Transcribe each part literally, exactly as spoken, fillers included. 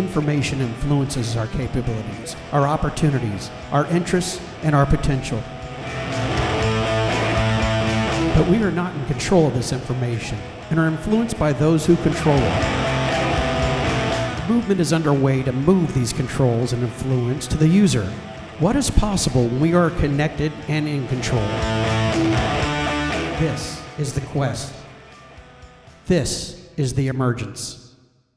information influences our capabilities, our opportunities, our interests, and our potential. But we are not in control of this information and are influenced by those who control it. The movement is underway to move these controls and influence to the user. What is possible when we are connected and in control? This is the quest. This is the emergence.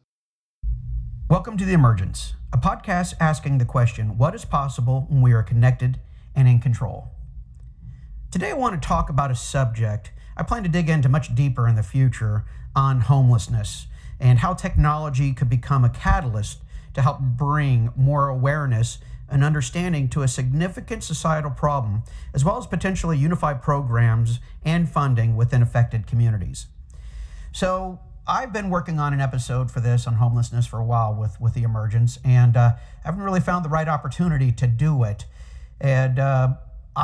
Welcome to The Emergence, a podcast asking the question, what is possible when we are connected and in control? Today I want to talk about a subject I plan to dig into much deeper in the future on homelessness and how technology could become a catalyst to help bring more awareness and understanding to a significant societal problem, as well as potentially unified programs and funding within affected communities. So I've been working on an episode for this on homelessness for a while with, with The Emergence, and uh, haven't really found the right opportunity to do it. And uh,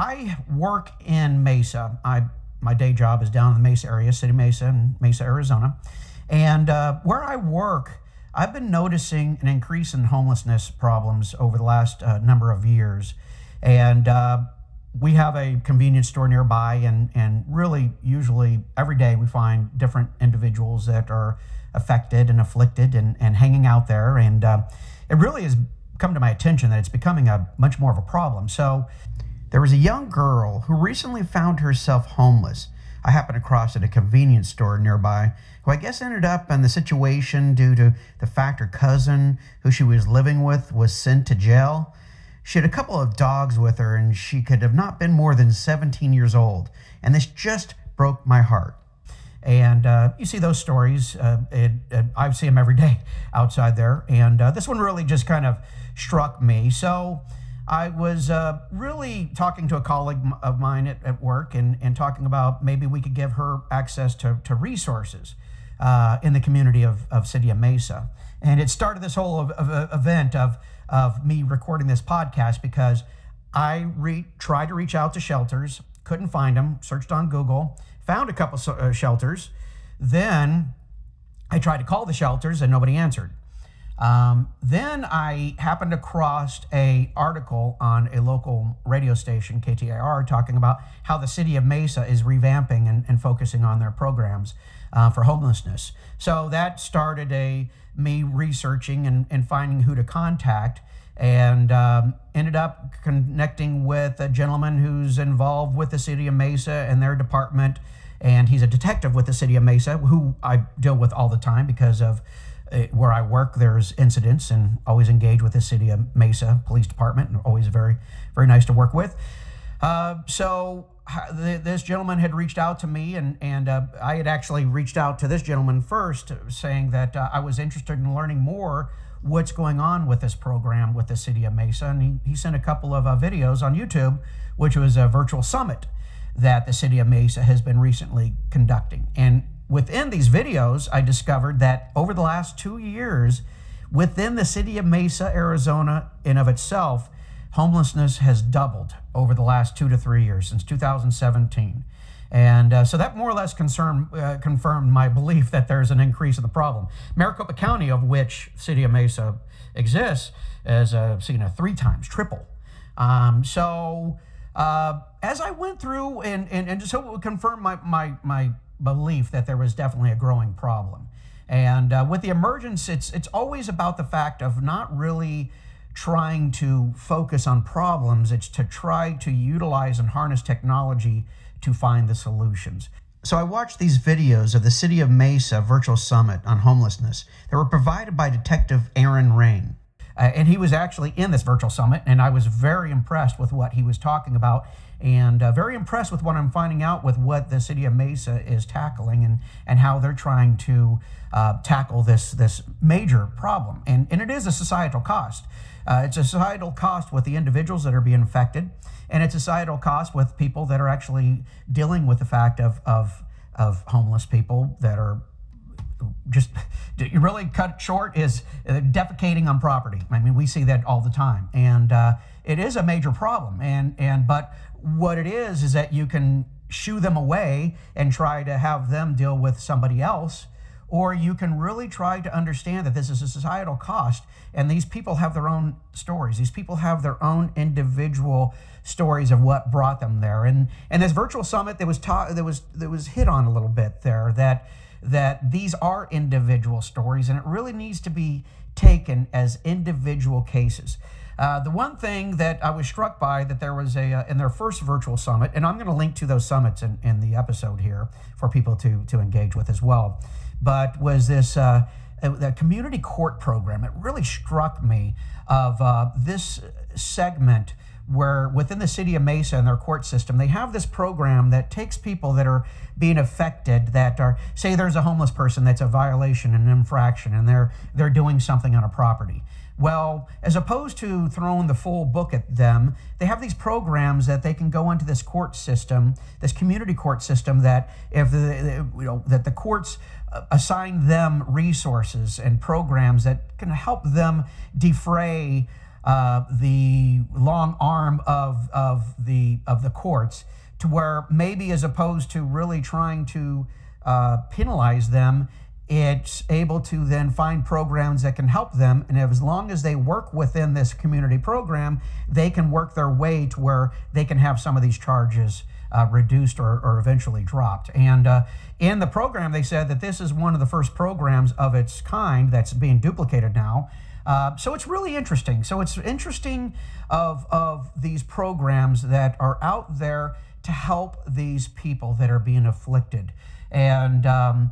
I work in Mesa. I my day job is down in the Mesa area, City Mesa in Mesa, Arizona. And uh, where I work, I've been noticing an increase in homelessness problems over the last uh, number of years. And uh, we have a convenience store nearby, and, and really usually every day we find different individuals that are affected and afflicted and, and hanging out there. And uh, it really has come to my attention that it's becoming a much more of a problem. So there was a young girl who recently found herself homeless. I happened across at a convenience store nearby, who I guess ended up in the situation due to the fact her cousin, who she was living with, was sent to jail. She had a couple of dogs with her, and she could have not been more than seventeen years old. And this just broke my heart. And uh, you see those stories. Uh, it, it, I see them every day outside there. And uh, this one really just kind of struck me. So I was uh, really talking to a colleague of mine at, at work and, and talking about maybe we could give her access to, to resources uh, in the community of, of City of Mesa. And it started this whole of, of, event of of me recording this podcast because I re- tried to reach out to shelters, couldn't find them, searched on Google, found a couple uh, shelters. Then I tried to call the shelters and nobody answered. Um, then I happened across a article on a local radio station, K T A R, talking about how the City of Mesa is revamping and, and focusing on their programs uh, for homelessness. So that started a me researching and, and finding who to contact, and um, ended up connecting with a gentleman who's involved with the City of Mesa and their department, and he's a detective with the City of Mesa, who I deal with all the time because of uh, where I work. There's incidents, and always engage with the City of Mesa Police Department, and always very, very nice to work with. Uh, so this gentleman had reached out to me, and, and uh, I had actually reached out to this gentleman first, saying that uh, I was interested in learning more what's going on with this program with the City of Mesa. And he, he sent a couple of uh, videos on YouTube, which was a virtual summit that the City of Mesa has been recently conducting. And within these videos, I discovered that over the last two years, within the City of Mesa, Arizona, in of itself, homelessness has doubled over the last two to three years, since two thousand seventeen. And uh, so that more or less concern, uh, confirmed my belief that there's an increase of the problem. Maricopa County, of which City of Mesa exists, has uh, seen a three times, triple. Um, so uh, as I went through, and, and, and just so it would confirm my, my, my belief that there was definitely a growing problem. And uh, with The Emergence, it's, it's always about the fact of not really trying to focus on problems. It's to try to utilize and harness technology to find the solutions. So I watched these videos of the City of Mesa virtual summit on homelessness that were provided by Detective Aaron Rain. Uh, and he was actually in this virtual summit, and I was very impressed with what he was talking about, and uh, very impressed with what I'm finding out with what the City of Mesa is tackling, and, and how they're trying to uh, tackle this, this major problem. And, and it is a societal cost. Uh, it's a societal cost with the individuals that are being affected, and it's a societal cost with people that are actually dealing with the fact of, of, of homeless people that are just, you really cut short, is defecating on property. I mean, we see that all the time, and uh, it is a major problem. And, and but what it is is that you can shoo them away and try to have them deal with somebody else, or you can really try to understand that this is a societal cost, and these people have their own stories. These people have their own individual stories of what brought them there. And and this virtual summit that was taught, that was that was hit on a little bit there, that that these are individual stories, and it really needs to be taken as individual cases. Uh, the one thing that I was struck by, that there was a, uh, in their first virtual summit, and I'm going to link to those summits in, in the episode here for people to, to engage with as well, but was this uh, the community court program. It really struck me of uh, this segment where within the city of Mesa and their court system, they have this program that takes people that are being affected, that are, say there's a homeless person that's a violation, an infraction, and they're they're doing something on a property. Well, as opposed to throwing the full book at them, they have these programs that they can go into this court system, this community court system, that if the, you know, that the courts assign them resources and programs that can help them defray uh, the long arm of of the of the courts, to where maybe as opposed to really trying to uh, penalize them, it's able to then find programs that can help them. And as long as they work within this community program, they can work their way to where they can have some of these charges uh, reduced or, or eventually dropped. And uh, in the program, they said that this is one of the first programs of its kind that's being duplicated now. Uh, so it's really interesting. So it's interesting of, of these programs that are out there to help these people that are being afflicted. And um,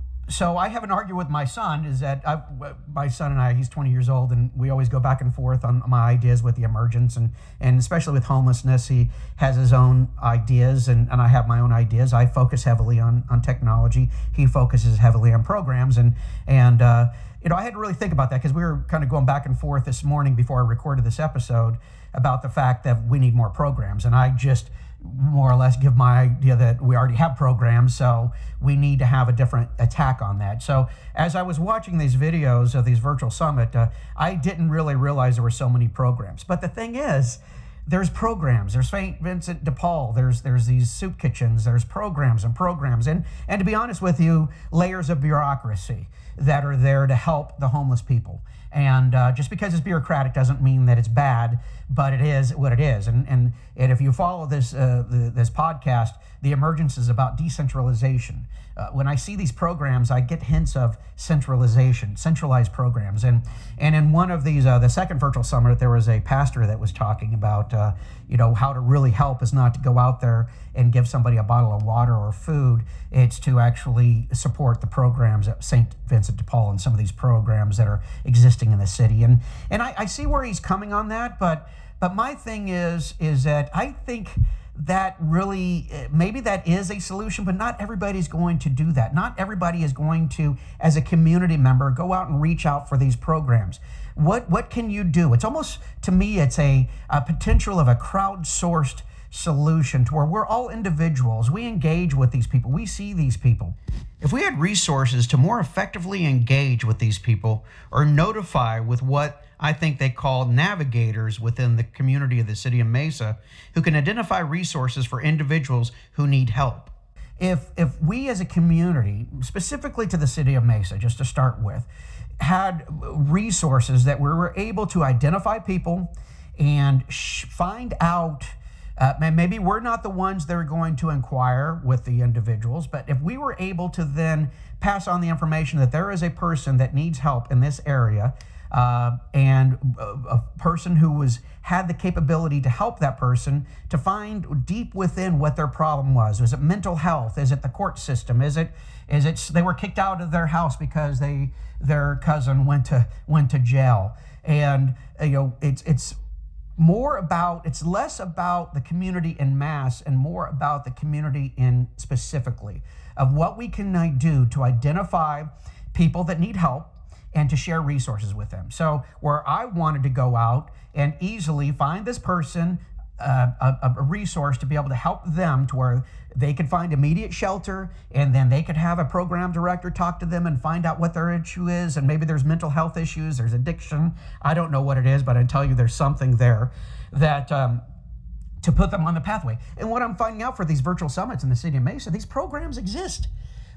so I have an argument with my son, is that I, my son and I, he's twenty years old, and we always go back and forth on my ideas with the emergence, and, and especially with homelessness. He has his own ideas, and, and I have my own ideas. I focus heavily on, on technology. He focuses heavily on programs. And, and uh, you know, I had to really think about that, because we were kind of going back and forth this morning before I recorded this episode about the fact that we need more programs. And I just more or less give my idea that we already have programs, so we need to have a different attack on that. So as I was watching these videos of these virtual summit, uh, I didn't really realize there were so many programs. But the thing is, there's programs. There's Saint Vincent de Paul. There's there's these soup kitchens. There's programs and programs. And, and to be honest with you, layers of bureaucracy that are there to help the homeless people. And uh, just because it's bureaucratic doesn't mean that it's bad, but it is what it is. And and, and if you follow this uh, the, this podcast, the emergence is about decentralization. Uh, when I see these programs, I get hints of centralization, centralized programs. And and in one of these, uh, the second virtual summit, there was a pastor that was talking about, uh, you know, how to really help is not to go out there and give somebody a bottle of water or food. It's to actually support the programs at Saint Vincent de Paul and some of these programs that are existing in the city. And and I, I see where he's coming on that, but but my thing is is that I think that really, maybe that is a solution, but not everybody's going to do that. Not everybody is going to, as a community member, go out and reach out for these programs. What what can you do? It's almost, to me, it's a, a potential of a crowdsourced solution to where we're all individuals. We engage with these people. We see these people. If we had resources to more effectively engage with these people, or notify with what I think they call navigators within the community of the city of Mesa, who can identify resources for individuals who need help. If, if we as a community, specifically to the city of Mesa, just to start with, had resources that we were able to identify people and sh- find out, uh, maybe we're not the ones that are going to inquire with the individuals, but if we were able to then pass on the information that there is a person that needs help in this area, Uh, and a, a person who was had the capability to help that person to find deep within what their problem was. Was it mental health? Is it the court system? Is it is it they were kicked out of their house because they their cousin went to went to jail? And you know, it's it's more about it's less about the community en masse and more about the community in specifically of what we can do to identify people that need help and to share resources with them. So where I wanted to go out and easily find this person uh, a, a resource to be able to help them to where they could find immediate shelter, and then they could have a program director talk to them and find out what their issue is. And maybe there's mental health issues, there's addiction. I don't know what it is, but I tell you there's something there that um, to put them on the pathway. And what I'm finding out for these virtual summits in the city of Mesa, these programs exist.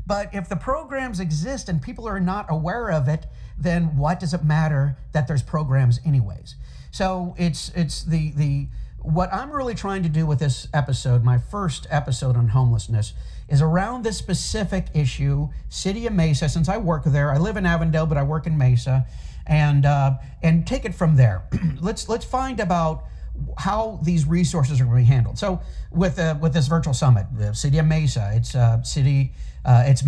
But if the programs exist and people are not aware of it, then what does it matter that there's programs anyways? So it's it's the the what I'm really trying to do with this episode, my first episode on homelessness, is around this specific issue, City of Mesa. Since I work there, I live in Avondale, but I work in Mesa, and uh, and take it from there. let's let's find about how these resources are going to be handled. So with uh, with this virtual summit, the City of Mesa, it's uh, city, uh, it's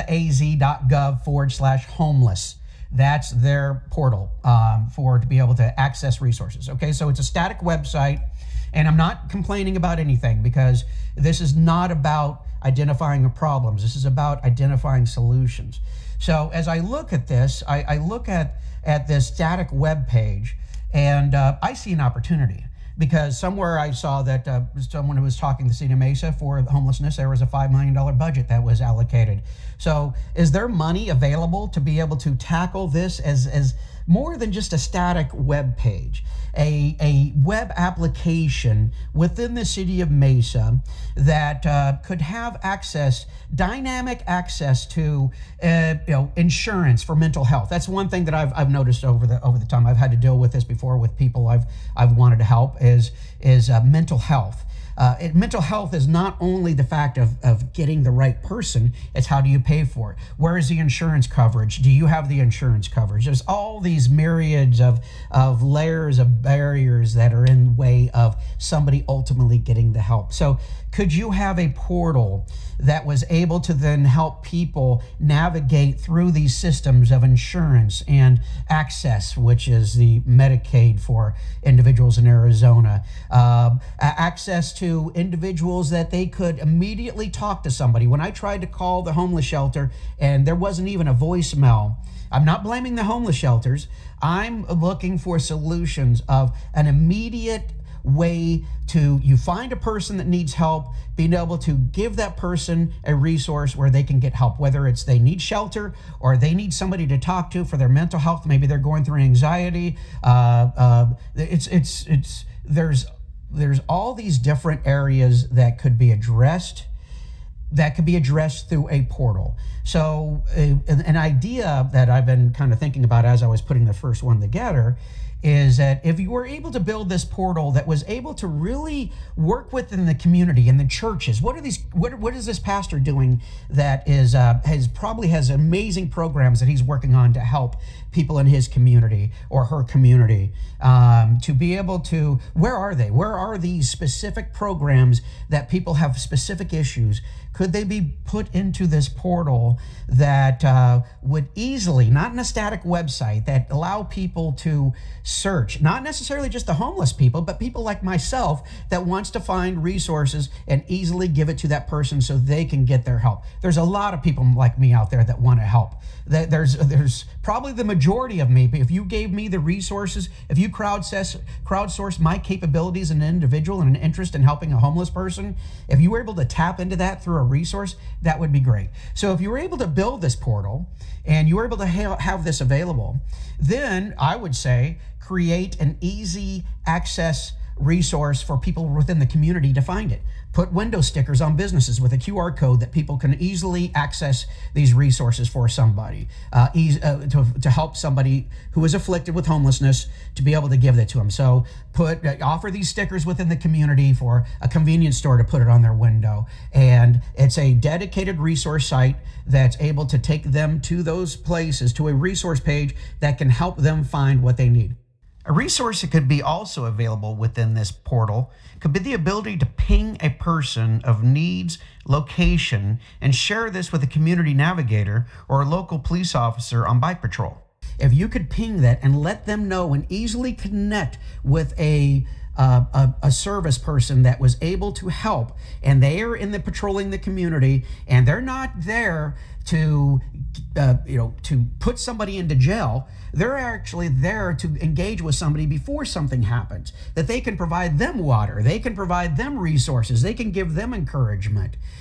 mesaaz.gov forward slash homeless. That's their portal um, for to be able to access resources. Okay, so it's a static website, and I'm not complaining about anything because this is not about identifying problems. This is about identifying solutions. So as I look at this, I, I look at at this static web page, and uh, I see an opportunity. Because somewhere I saw that uh, someone who was talking to City of Mesa for homelessness, there was a five million dollars budget that was allocated. So is there money available to be able to tackle this as, as more than just a static web page, a, a web application within the City of Mesa that uh, could have access, dynamic access to uh, you know, insurance for mental health? That's one thing that I've, I've noticed over the over the time. I've had to deal with this before with people I've I've wanted to help is is uh, mental health. Uh, it, mental health is not only the fact of, of getting the right person, it's how do you pay for it? Where is the insurance coverage? Do you have the insurance coverage? There's all these myriads of, of layers of barriers that are in the way of somebody ultimately getting the help. So could you have a portal that was able to then help people navigate through these systems of insurance and access, which is the Medicaid for individuals in Arizona, uh, access to individuals that they could immediately talk to somebody? When I tried to call the homeless shelter and there wasn't even a voicemail, I'm not blaming the homeless shelters. I'm looking for solutions of an immediate way to, you find a person that needs help, being able to give that person a resource where they can get help, whether it's they need shelter or they need somebody to talk to for their mental health. Maybe they're going through anxiety. Uh, uh, it's, it's, it's, there's, there's all these different areas that could be addressed that could be addressed through a portal. So uh, an idea that I've been kind of thinking about as I was putting the first one together is that if you were able to build this portal that was able to really work within the community and the churches, what are these, what, what is this pastor doing that is, uh, has probably has amazing programs that he's working on to help people in his community or her community, um, to be able to, where are they? Where are these specific programs that people have specific issues? Could they be put into this portal that uh, would easily, not in a static website, that allow people to search, not necessarily just the homeless people, but people like myself that wants to find resources and easily give it to that person so they can get their help? There's a lot of people like me out there that want to help. There's, there's probably the majority of me, but if you gave me the resources, if you crowdsource, crowdsource my capabilities as an individual and an interest in helping a homeless person, if you were able to tap into that through a resource, that would be great. So if you were able to build this portal and you were able to ha have this available, then I would say create an easy access resource for people within the community to find it. Put window stickers on businesses with a Q R code that people can easily access these resources for somebody, uh, easy, uh, to, to help somebody who is afflicted with homelessness to be able to give that to them. So put uh, offer these stickers within the community for a convenience store to put it on their window. And it's a dedicated resource site that's able to take them to those places, to a resource page that can help them find what they need. A resource that could be also available within this portal could be the ability to ping a person of needs, location, and share this with a community navigator or a local police officer on bike patrol. If you could ping that and let them know and easily connect with a Uh, a, a service person that was able to help, and they are in the patrolling the community, and they're not there to, uh, you know, to put somebody into jail. They're actually there to engage with somebody before something happens, that they can provide them water, they can provide them resources, they can give them encouragement.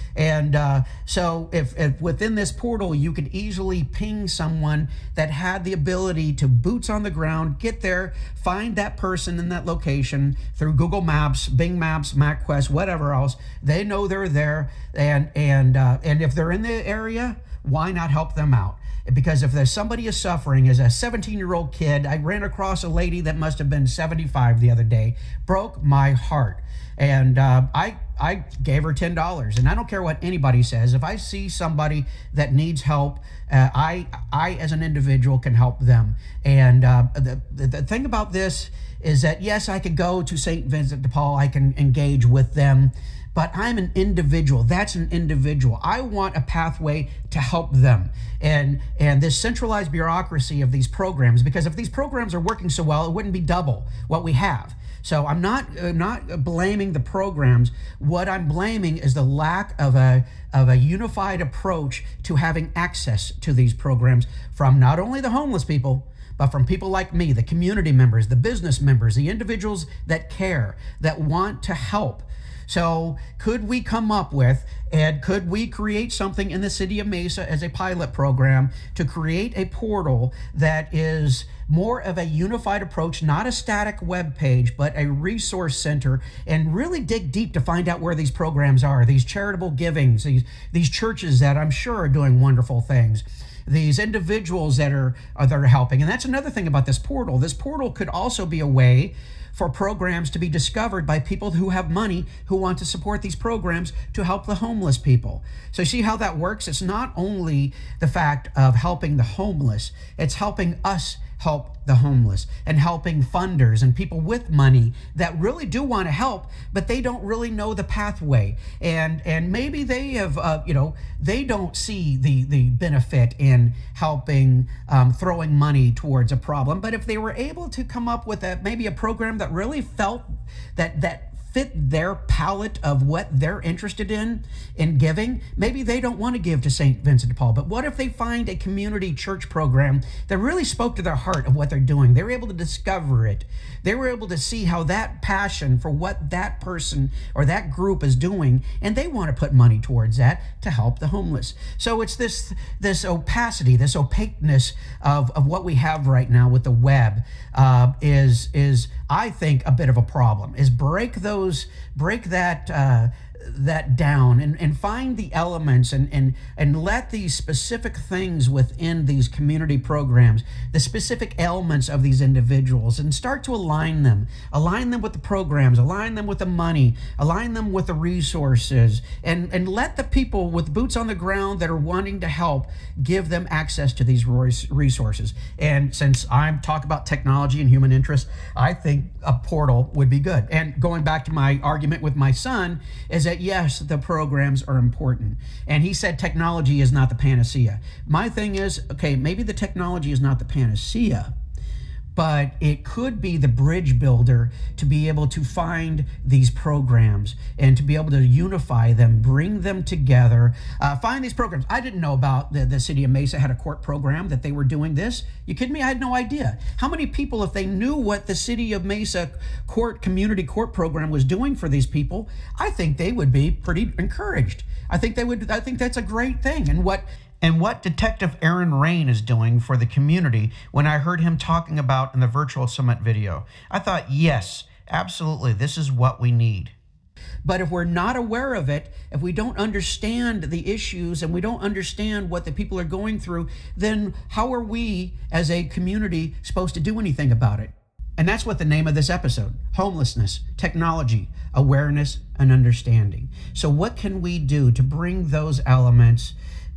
And uh, so if, if within this portal, you could easily ping someone that had the ability to boots on the ground, get there, find that person in that location through Google Maps, Bing Maps, MapQuest, whatever else. They know they're there. And, and, uh, and if they're in the area, why not help them out? Because if there's somebody is suffering, as a seventeen-year-old kid, I ran across a lady that must have been seventy-five the other day, broke my heart. And uh, I I gave her ten dollars. And I don't care what anybody says. If I see somebody that needs help, uh, I, I, as an individual, can help them. And uh, the, the, the thing about this is that, yes, I could go to Saint Vincent de Paul. I can engage with them. But I'm an individual. That's an individual. I want a pathway to help them. And, and this centralized bureaucracy of these programs, because if these programs are working so well, it wouldn't be double what we have. So I'm not, I'm not blaming the programs. What I'm blaming is the lack of a, of a unified approach to having access to these programs from not only the homeless people, but from people like me, the community members, the business members, the individuals that care, that want to help. So could we come up with, and could we create something in the city of Mesa as a pilot program to create a portal that is more of a unified approach, not a static web page, but a resource center, and really dig deep to find out where these programs are, these charitable givings, these, these churches that I'm sure are doing wonderful things, these individuals that are, are, that are helping. And that's another thing about this portal. This portal could also be a way for programs to be discovered by people who have money who want to support these programs to help the homeless people. So see how that works? It's not only the fact of helping the homeless, it's helping us help the homeless and helping funders and people with money that really do want to help, but they don't really know the pathway. And and maybe they have, uh, you know, they don't see the, the benefit in helping, um, throwing money towards a problem. But if they were able to come up with a, maybe a program that really felt that, that fit their palette of what they're interested in in giving. Maybe they don't want to give to Saint Vincent de Paul, but what if they find a community church program that really spoke to their heart of what they're doing? They were able to discover it. They were able to see how that passion for what that person or that group is doing, and they want to put money towards that to help the homeless. So it's this this opacity, this opaqueness of, of what we have right now with the web uh, is, is, I think, a bit of a problem, is break those, break that, uh, that down and, and find the elements and, and, and let these specific things within these community programs, the specific elements of these individuals, and start to align them, align them with the programs, align them with the money, align them with the resources, and, and let the people with boots on the ground that are wanting to help, give them access to these resources. And since I'm talking about technology and human interest, I think a portal would be good. And going back to my argument with my son is that yes, the programs are important. And he said technology is not the panacea. My thing is, okay, maybe the technology is not the panacea, but it could be the bridge builder to be able to find these programs and to be able to unify them, bring them together, uh, find these programs. I didn't know about the, the city of Mesa had a court program that they were doing this. You kidding me? I had no idea. How many people, if they knew what the city of Mesa court, community court program was doing for these people, I think they would be pretty encouraged. I think they would, I think that's a great thing. And what And what Detective Aaron Rain is doing for the community, when I heard him talking about in the Virtual Summit video, I thought, yes, absolutely, this is what we need. But if we're not aware of it, if we don't understand the issues and we don't understand what the people are going through, then how are we as a community supposed to do anything about it? And that's what the name of this episode, homelessness, technology, awareness, and understanding. So what can we do to bring those elements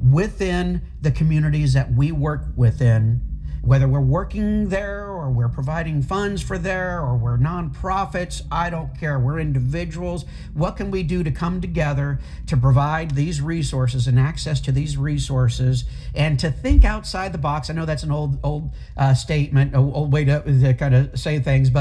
within the communities that we work within, whether we're working there or we're providing funds for there or we're nonprofits? I don't care. We're individuals. What can we do to come together to provide these resources and access to these resources and to think outside the box? I know that's an old old uh, statement, an old way to, to kind of say things, but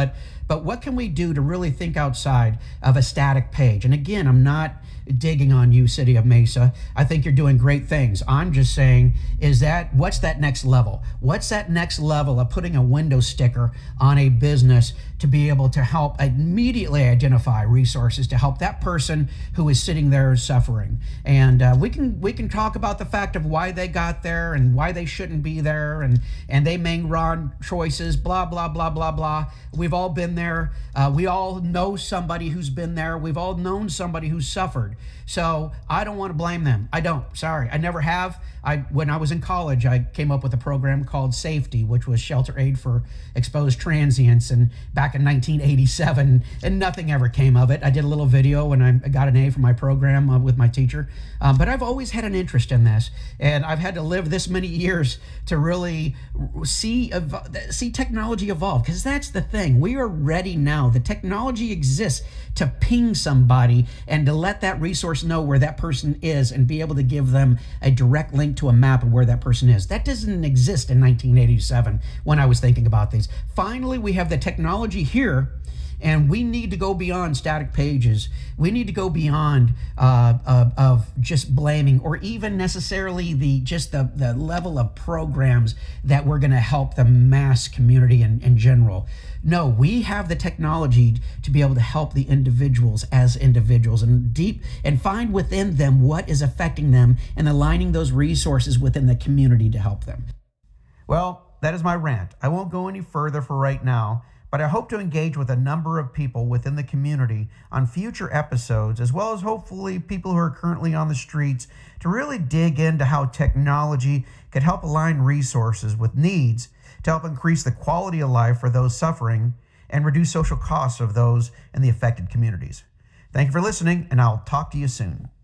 But what can we do to really think outside of a static page? And again, I'm not digging on you, City of Mesa. I think you're doing great things. I'm just saying, is that, what's that next level? What's that next level of putting a window sticker on a business to be able to help immediately identify resources to help that person who is sitting there suffering? And uh, we can we can talk about the fact of why they got there and why they shouldn't be there, and and they made wrong choices, blah blah blah blah blah. We've all been there. Uh, we all know somebody who's been there. We've all known somebody who's suffered. So I don't want to blame them. I don't. Sorry, I never have. I when I was in college, I came up with a program called SAFETY, which was shelter aid for exposed transients, and back in nineteen eighty-seven, and nothing ever came of it. I did a little video and I got an A for my program uh, with my teacher. Um, but I've always had an interest in this, and I've had to live this many years to really see see technology evolve, because that's the thing. We are ready now. The technology exists to ping somebody and to let that resource know where that person is and be able to give them a direct link to a map of where that person is. That doesn't exist in nineteen eighty-seven when I was thinking about these. Finally, we have the technology here, and we need to go beyond static pages. We need to go beyond uh, uh, of just blaming, or even necessarily the just the, the level of programs that we're going to help the mass community in, in general. No, we have the technology to be able to help the individuals as individuals and deep and find within them what is affecting them and aligning those resources within the community to help them. Well, that is my rant. I won't go any further for right now, but I hope to engage with a number of people within the community on future episodes, as well as hopefully people who are currently on the streets, to really dig into how technology could help align resources with needs to help increase the quality of life for those suffering and reduce social costs of those in the affected communities. Thank you for listening, and I'll talk to you soon.